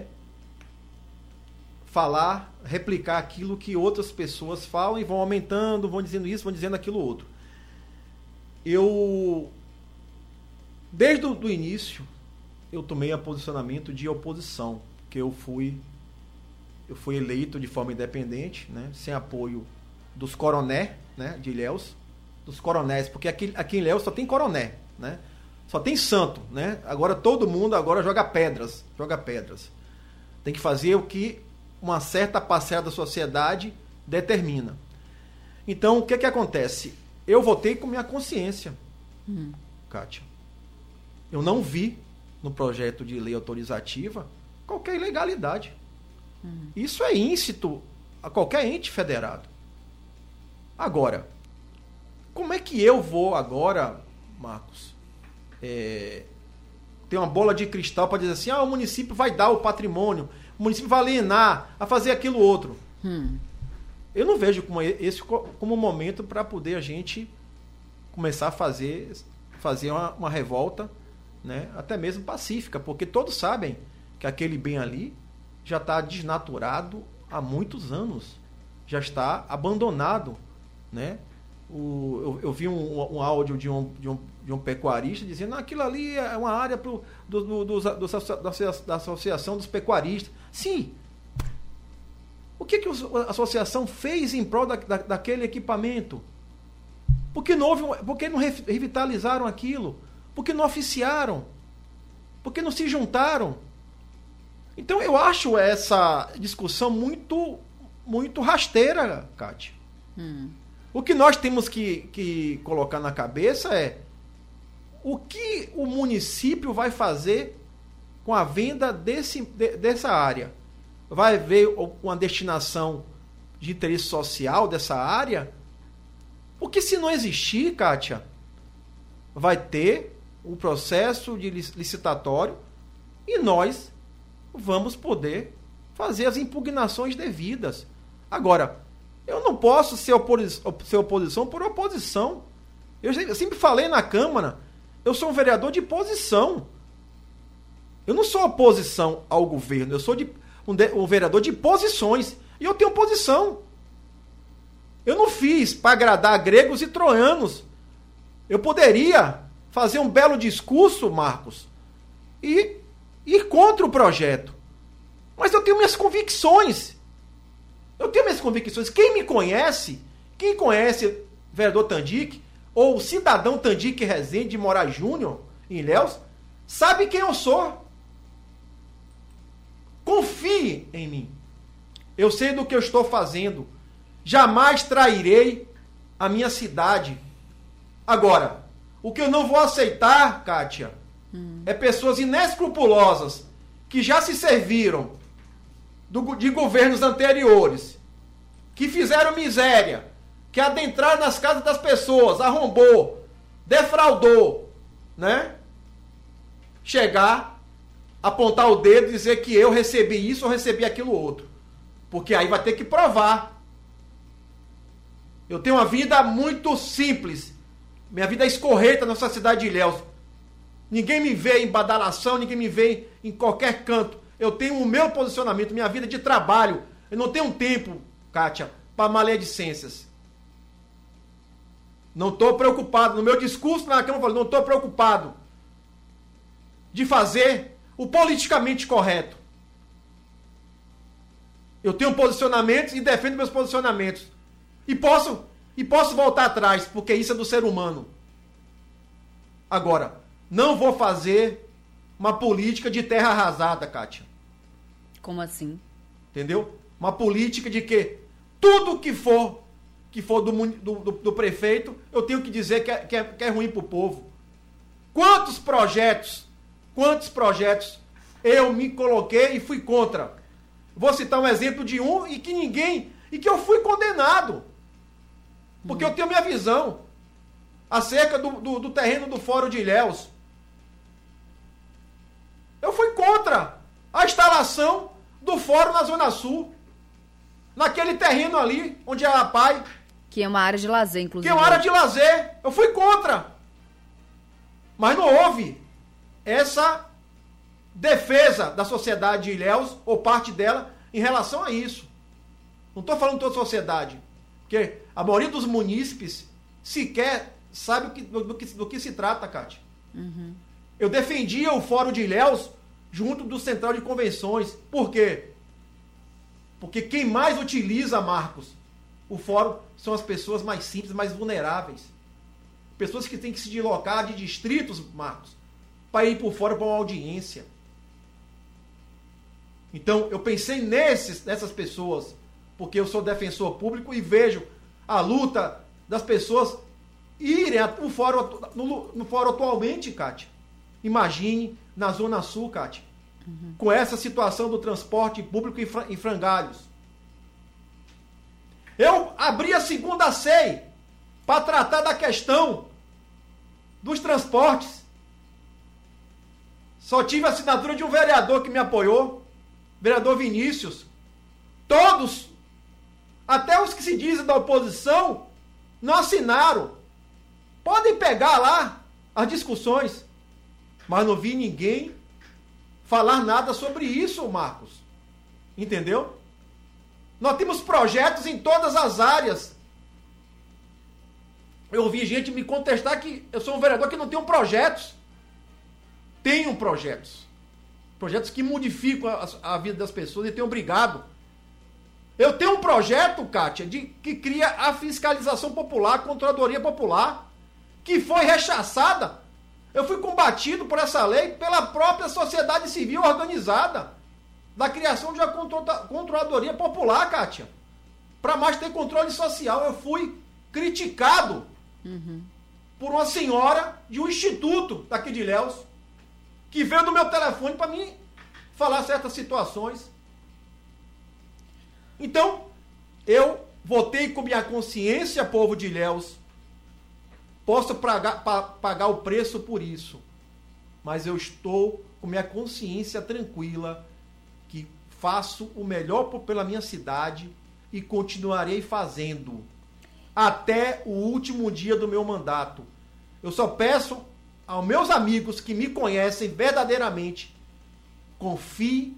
falar, replicar aquilo que outras pessoas falam e vão aumentando, vão dizendo isso, vão dizendo aquilo outro. Desde o início, eu tomei a posicionamento de oposição, que eu fui eleito de forma independente, né, sem apoio dos coronéis, né, de Ilhéus, dos coronéis, porque aqui em Ilhéus só tem coroné, né, só tem santo, né, agora todo mundo joga pedras. Tem que fazer o que uma certa parcela da sociedade determina. Então, o que acontece? Eu votei com minha consciência, Kátia. Eu não vi no projeto de lei autorizativa qualquer ilegalidade. Isso é íncito a qualquer ente federado. Agora, como é que eu vou agora, Marcos, ter uma bola de cristal para dizer assim, o município vai dar o patrimônio, o município vai alienar, a fazer aquilo outro. Eu não vejo esse como um momento para poder a gente começar a fazer uma revolta, né, até mesmo pacífica, porque todos sabem que aquele bem ali já está desnaturado há muitos anos, já está abandonado, né? Eu vi um áudio de um pecuarista dizendo que aquilo ali é uma área da Associação dos Pecuaristas. Sim. O que a associação fez em prol daquele equipamento? Por que não revitalizaram aquilo? Por que não oficiaram? Por que não se juntaram? Então eu acho essa discussão muito, muito rasteira, Kátia. O que nós temos que colocar na cabeça é o que o município vai fazer com a venda dessa área. Vai haver uma destinação de interesse social dessa área? Porque se não existir, Kátia, vai ter um processo de licitatório e nós vamos poder fazer as impugnações devidas. Agora, eu não posso ser oposição por oposição. Eu sempre falei na Câmara, eu sou um vereador de posição. Eu não sou oposição ao governo, eu sou um vereador de posições. E eu tenho posição. Eu não fiz para agradar gregos e troianos. Eu poderia fazer um belo discurso, Marcos, e ir contra o projeto. Mas eu tenho minhas convicções. Quem conhece o vereador Tandic, ou o cidadão Tandic Rezende de Moraes Júnior, em Ilhéus, sabe quem eu sou. Confie em mim. Eu sei do que eu estou fazendo. Jamais trairei a minha cidade. Agora, o que eu não vou aceitar, Kátia, é pessoas inescrupulosas que já se serviram de governos anteriores, que fizeram miséria, que adentraram nas casas das pessoas, arrombou, defraudou, né? Chegar, apontar o dedo e dizer que eu recebi isso ou recebi aquilo outro. Porque aí vai ter que provar. Eu tenho uma vida muito simples. Minha vida é escorreita nessa cidade de Ilhéus. Ninguém me vê em badalação, ninguém me vê em qualquer canto. Eu tenho o meu posicionamento, minha vida de trabalho. Eu não tenho tempo, Kátia, para maledicências. Não estou preocupado. No meu discurso na Câmara eu falo, não estou preocupado de fazer o politicamente correto. Eu tenho posicionamentos e defendo meus posicionamentos. E posso voltar atrás, porque isso é do ser humano. Agora, não vou fazer uma política de terra arrasada, Kátia. Como assim? Entendeu? Uma política de que tudo que for do prefeito, eu tenho que dizer que é ruim para o povo. Quantos projetos eu me coloquei e fui contra? Vou citar um exemplo de um e que eu fui condenado. Porque eu tenho minha visão acerca do terreno do Fórum de Ilhéus. Eu fui contra a instalação do Fórum na Zona Sul. Naquele terreno ali, onde é a PAI. Que é uma área de lazer, inclusive. Que é uma área de lazer. Eu fui contra. Mas não houve essa defesa da sociedade de Ilhéus, ou parte dela, em relação a isso. Não estou falando toda a sociedade. Porque a maioria dos munícipes sequer sabe do que se trata, Kátia. Uhum. Eu defendia o Fórum de Ilhéus junto do Central de Convenções. Por quê? Porque quem mais utiliza, Marcos, o Fórum são as pessoas mais simples, mais vulneráveis. Pessoas que têm que se deslocar de distritos, Marcos, para ir para o Fórum para uma audiência. Então, eu pensei nessas pessoas, porque eu sou defensor público e vejo a luta das pessoas irem no fórum atualmente, Cátia. Imagine na Zona Sul, Cátia, com essa situação do transporte público em frangalhos. Eu abri a segunda SEI para tratar da questão dos transportes. Só tive a assinatura de um vereador que me apoiou, vereador Vinícius. Todos, até os que se dizem da oposição, não assinaram. Podem pegar lá as discussões, mas não vi ninguém falar nada sobre isso, Marcos. Entendeu? Nós temos projetos em todas as áreas. Eu ouvi gente me contestar que eu sou um vereador que não tenho projetos. Tenho projetos. Projetos que modificam a vida das pessoas e tenho obrigado. Eu tenho um projeto, Cátia, que cria a fiscalização popular, a controladoria popular, que foi rechaçada. Eu fui combatido por essa lei pela própria sociedade civil organizada, da criação de uma controladoria popular, Cátia. Para mais ter controle social, eu fui criticado por uma senhora de um instituto daqui de Ilhéus, que veio do meu telefone para mim falar certas situações. Então, eu votei com minha consciência, povo de Ilhéus. Posso pagar o preço por isso. Mas eu estou com minha consciência tranquila, que faço o melhor pela minha cidade e continuarei fazendo até o último dia do meu mandato. Eu só peço aos meus amigos que me conhecem verdadeiramente, confie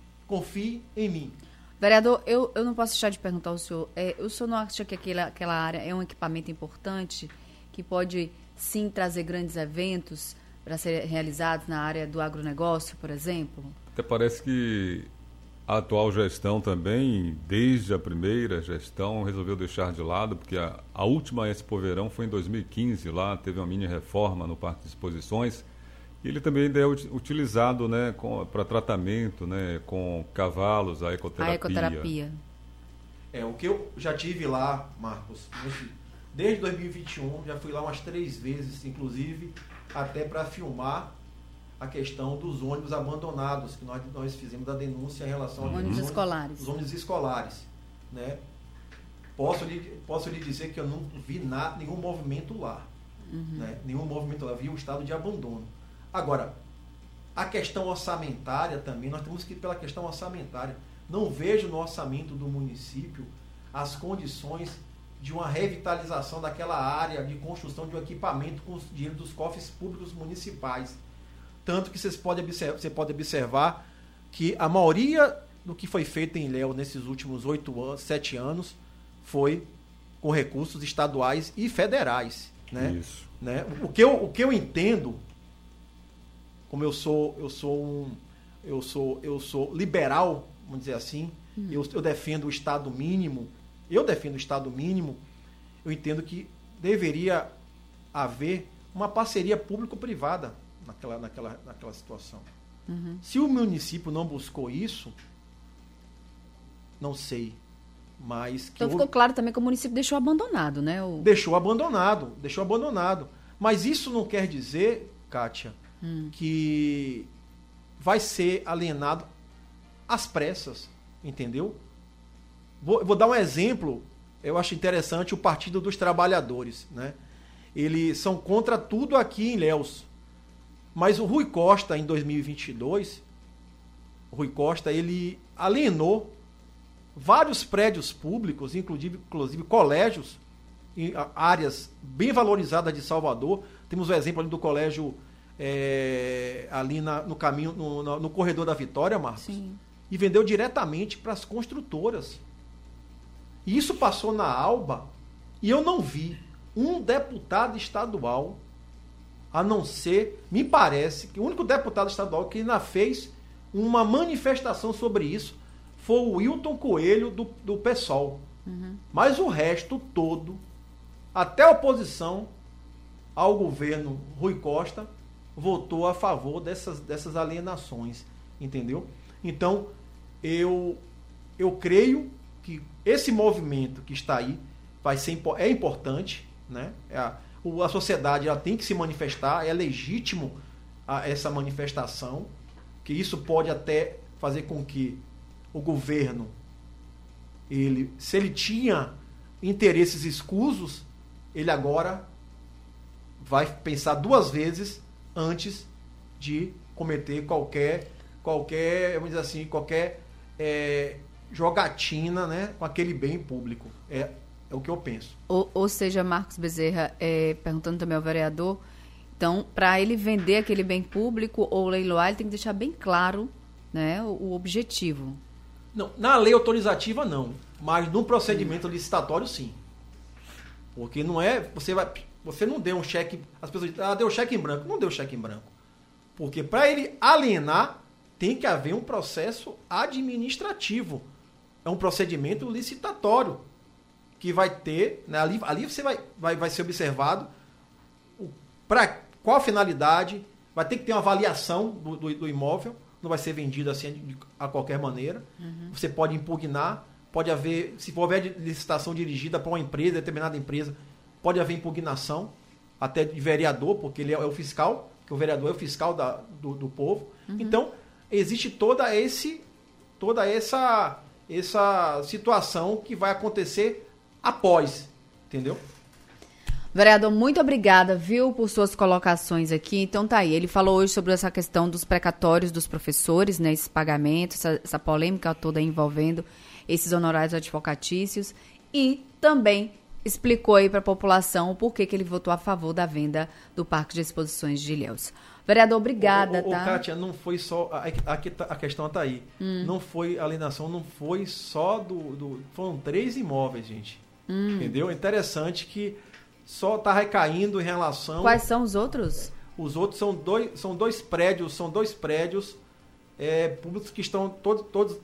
em mim. Vereador, eu não posso deixar de perguntar ao senhor, o senhor não acha que aquela área é um equipamento importante, que pode sim trazer grandes eventos para serem realizados na área do agronegócio, por exemplo? Até parece que a atual gestão também, desde a primeira gestão, resolveu deixar de lado, porque a última Expo Verão foi em 2015, lá teve uma mini reforma no Parque de Exposições, e ele também ainda é utilizado, né, para tratamento, né, com cavalos, a ecoterapia. O que eu já tive lá, Marcos, desde 2021, já fui lá umas 3 vezes, inclusive, até para filmar a questão dos ônibus abandonados, que nós fizemos a denúncia em relação aos ônibus escolares. Né? Posso lhe dizer que eu não vi nenhum movimento lá. Né? Nenhum movimento lá, vi um estado de abandono. Agora, a questão orçamentária também, nós temos que ir pela questão orçamentária. Não vejo no orçamento do município as condições de uma revitalização daquela área, de construção de um equipamento com o dinheiro dos cofres públicos municipais. Tanto que você pode observar que a maioria do que foi feito em Ilhéus nesses últimos 7 anos foi com recursos estaduais e federais. Né? Isso. Né? O que eu entendo, como eu sou liberal, vamos dizer assim, eu defendo o Estado mínimo, eu entendo que deveria haver uma parceria público-privada naquela situação. Se o município não buscou isso, não sei, mas... Então ficou claro também que o município deixou abandonado, né? Deixou abandonado. Mas isso não quer dizer, Kátia, que vai ser alienado às pressas, entendeu? Vou dar um exemplo, eu acho interessante, o Partido dos Trabalhadores, né? Eles são contra tudo aqui em Ilhéus. Mas o Rui Costa, em 2022, ele alienou vários prédios públicos, inclusive colégios, em áreas bem valorizadas de Salvador. Temos o exemplo ali do colégio ali no caminho, no corredor da Vitória, Marcos. Sim. E vendeu diretamente para as construtoras. E isso passou na Alba e eu não vi um deputado estadual, a não ser, me parece, que o único deputado estadual que ainda fez uma manifestação sobre isso foi o Wilton Coelho do PSOL. Mas o resto todo, até a oposição ao governo Rui Costa, votou a favor dessas alienações, entendeu? Então, eu creio que esse movimento que está aí é importante, né? A sociedade ela tem que se manifestar, é legítimo essa manifestação, que isso pode até fazer com que o governo, se ele tinha interesses escusos, ele agora vai pensar 2 vezes antes de cometer qualquer vamos dizer assim, qualquer jogatina, né, com aquele bem público. É o que eu penso. Ou seja, Marcos Bezerra, perguntando também ao vereador, então, para ele vender aquele bem público ou leiloar, ele tem que deixar bem claro, né, o objetivo. Não, na lei autorizativa não, mas no procedimento licitatório sim. Porque não é, você não deu um cheque, as pessoas dizem, deu cheque em branco. Não deu cheque em branco. Porque para ele alienar, tem que haver um processo administrativo. É um procedimento licitatório que vai ter, né, ali você vai ser observado para qual finalidade, vai ter que ter uma avaliação do imóvel, não vai ser vendido assim a qualquer maneira. Você pode impugnar, pode haver, se houver licitação dirigida para uma empresa, determinada empresa, pode haver impugnação, até de vereador, porque ele é o fiscal, que o vereador é o fiscal do povo. Então, existe toda essa situação que vai acontecer após, entendeu? Vereador, muito obrigada, viu, por suas colocações aqui. Então tá aí, ele falou hoje sobre essa questão dos precatórios dos professores, né, esse pagamento, essa polêmica toda envolvendo esses honorários advocatícios, e também explicou aí para a população o porquê que ele votou a favor da venda do Parque de Exposições de Ilhéus. Vereador, obrigada, tá? Kátia, não foi só... A questão está aí. Não foi, a alienação não foi só foram 3 imóveis, gente. Entendeu? É interessante que só está recaindo em relação... Quais são os outros? Os outros são dois prédios públicos que estão todos...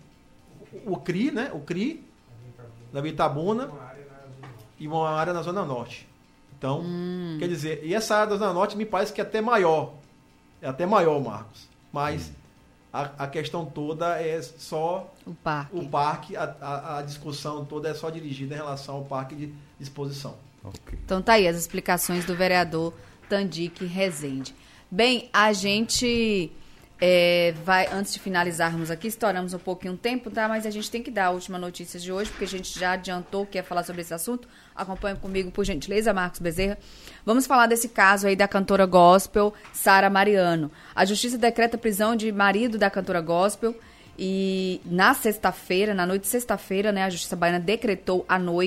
O CRI, né? O CRI, da Itabuna, e uma área na Zona Norte. Então, quer dizer, e essa área da Zona Norte me parece que é até maior. É até maior, Marcos. Mas a questão toda é só o parque. A discussão toda é só dirigida em relação ao parque de exposição. Okay. Então tá aí as explicações do vereador Tandique Rezende. Bem, a gente vai, antes de finalizarmos aqui, estouramos um pouquinho o tempo, tá? Mas a gente tem que dar a última notícia de hoje, porque a gente já adiantou que ia falar sobre esse assunto. Acompanhe comigo, por gentileza, Marcos Bezerra. Vamos falar desse caso aí da cantora gospel, Sara Mariano. A justiça decreta a prisão de marido da cantora gospel e na noite de sexta-feira, né, a justiça baiana decretou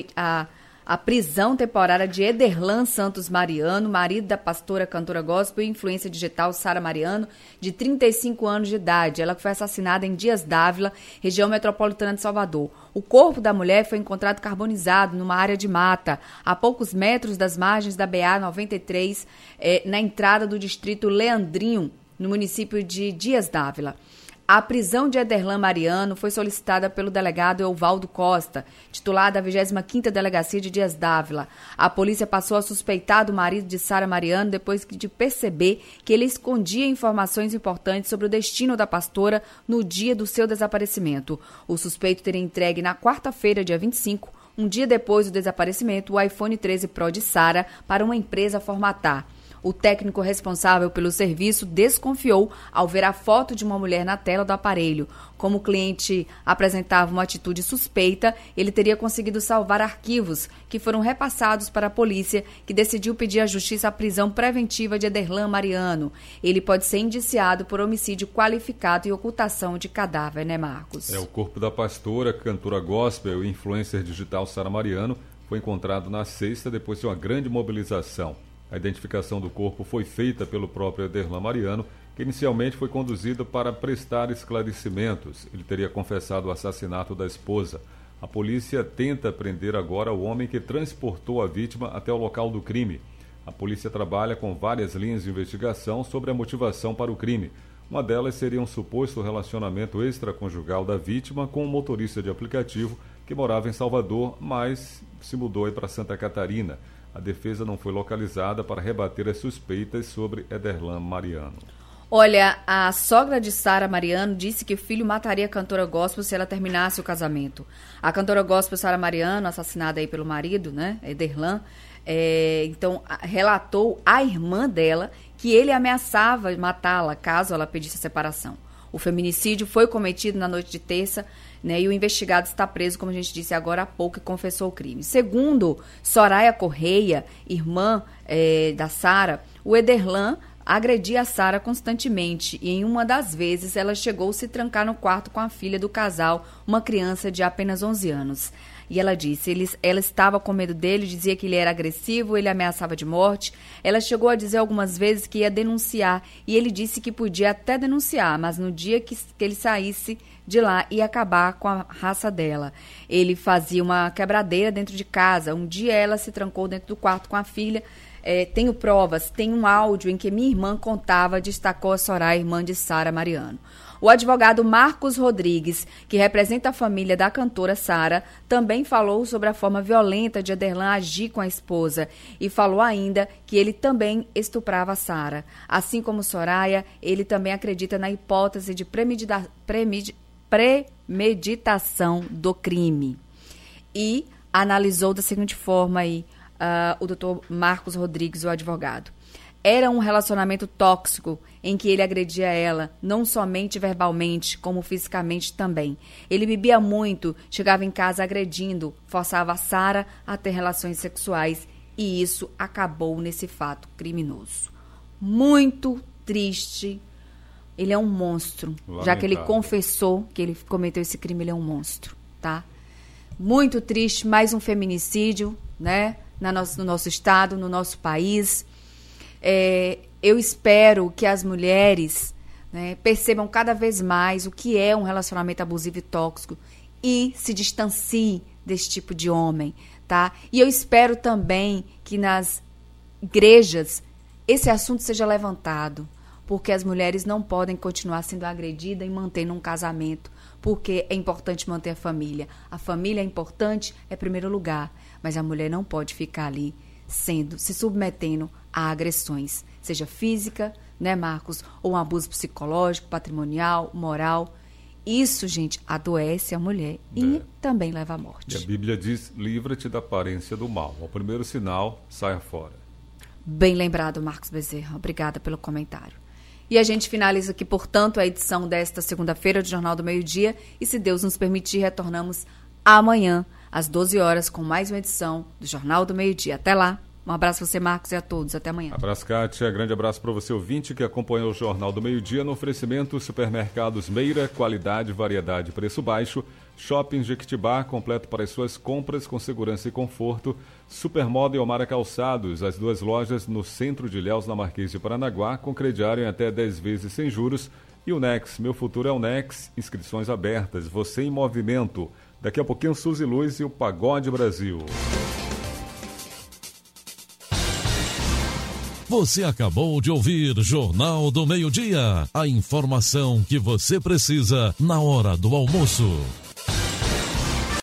a prisão temporária de Ederlan Santos Mariano, marido da pastora, cantora gospel e influência digital Sara Mariano, de 35 anos de idade. Ela foi assassinada em Dias Dávila, região metropolitana de Salvador. O corpo da mulher foi encontrado carbonizado numa área de mata, a poucos metros das margens da BA-93, na entrada do distrito Leandrinho, no município de Dias Dávila. A prisão de Ederlan Mariano foi solicitada pelo delegado Euvaldo Costa, titular da 25ª Delegacia de Dias Dávila. A polícia passou a suspeitar do marido de Sara Mariano depois de perceber que ele escondia informações importantes sobre o destino da pastora no dia do seu desaparecimento. O suspeito teria entregue na quarta-feira, dia 25, um dia depois do desaparecimento, o iPhone 13 Pro de Sara para uma empresa formatar. O técnico responsável pelo serviço desconfiou ao ver a foto de uma mulher na tela do aparelho. Como o cliente apresentava uma atitude suspeita, ele teria conseguido salvar arquivos que foram repassados para a polícia, que decidiu pedir à justiça a prisão preventiva de Ederlan Mariano. Ele pode ser indiciado por homicídio qualificado e ocultação de cadáver, né, Marcos? O corpo da pastora, cantora gospel e influencer digital Sara Mariano foi encontrado na sexta depois de uma grande mobilização. A identificação do corpo foi feita pelo próprio Ederlan Mariano, que inicialmente foi conduzido para prestar esclarecimentos. Ele teria confessado o assassinato da esposa. A polícia tenta prender agora o homem que transportou a vítima até o local do crime. A polícia trabalha com várias linhas de investigação sobre a motivação para o crime. Uma delas seria um suposto relacionamento extraconjugal da vítima com um motorista de aplicativo que morava em Salvador, mas se mudou para Santa Catarina. A defesa não foi localizada para rebater as suspeitas sobre Ederlan Mariano. Olha, a sogra de Sara Mariano disse que o filho mataria a cantora gospel se ela terminasse o casamento. A cantora gospel Sara Mariano, assassinada aí pelo marido, né, Ederlan, então relatou à irmã dela que ele ameaçava matá-la caso ela pedisse a separação. O feminicídio foi cometido na noite de terça, né, e o investigado está preso, como a gente disse agora há pouco, e confessou o crime. Segundo Soraya Correia, irmã da Sara, o Ederlan agredia a Sara constantemente e em uma das vezes ela chegou a se trancar no quarto com a filha do casal, uma criança de apenas 11 anos. E ela disse, ela estava com medo dele, dizia que ele era agressivo, ele ameaçava de morte. Ela chegou a dizer algumas vezes que ia denunciar e ele disse que podia até denunciar, mas no dia que ele saísse de lá ia acabar com a raça dela. Ele fazia uma quebradeira dentro de casa. Um dia ela se trancou dentro do quarto com a filha. Tenho provas, tem um áudio em que minha irmã contava, destacou a Soraya, irmã de Sara Mariano. O advogado Marcos Rodrigues, que representa a família da cantora Sara, também falou sobre a forma violenta de Ederlan agir com a esposa e falou ainda que ele também estuprava Sara. Assim como Soraya, ele também acredita na hipótese de premeditação do crime. E analisou da seguinte forma aí, o doutor Marcos Rodrigues, o advogado. Era um relacionamento tóxico em que ele agredia ela, não somente verbalmente, como fisicamente também. Ele bebia muito, chegava em casa agredindo, forçava a Sara a ter relações sexuais e isso acabou nesse fato criminoso. Muito triste. Ele é um monstro. Lamentável. Já que ele confessou que ele cometeu esse crime, ele é um monstro, tá? Muito triste, mais um feminicídio, né? No nosso estado, no nosso país. Eu espero que as mulheres, né, percebam cada vez mais o que é um relacionamento abusivo e tóxico e se distanciem desse tipo de homem, tá? E eu espero também que nas igrejas esse assunto seja levantado, porque as mulheres não podem continuar sendo agredidas e mantendo um casamento, porque é importante manter a família. A família é importante, é primeiro lugar, mas a mulher não pode ficar ali se submetendo a agressões, seja física, né, Marcos, ou um abuso psicológico, patrimonial, moral. Isso, gente, adoece a mulher e também leva à morte. E a Bíblia diz, livra-te da aparência do mal. Ao primeiro sinal, saia fora. Bem lembrado, Marcos Bezerra. Obrigada pelo comentário. E a gente finaliza aqui, portanto, a edição desta segunda-feira do Jornal do Meio-Dia. E se Deus nos permitir, retornamos amanhã, às 12 horas, com mais uma edição do Jornal do Meio-Dia. Até lá. Um abraço a você, Marcos, e a todos. Até amanhã. Abraço, Kátia. Grande abraço para você, ouvinte, que acompanhou o Jornal do Meio-Dia no oferecimento Supermercados Meira, qualidade, variedade, preço baixo. Shopping Jequitibá, completo para as suas compras com segurança e conforto. Supermoda e Omara Calçados, as duas lojas no centro de Ilhéus, na Marquês de Paranaguá, com crediário em até 10 vezes sem juros. E o Nex, meu futuro é o Nex, inscrições abertas, você em movimento. Daqui a pouquinho, Suzy Luz e o Pagode Brasil. Você acabou de ouvir Jornal do Meio-Dia. A informação que você precisa na hora do almoço.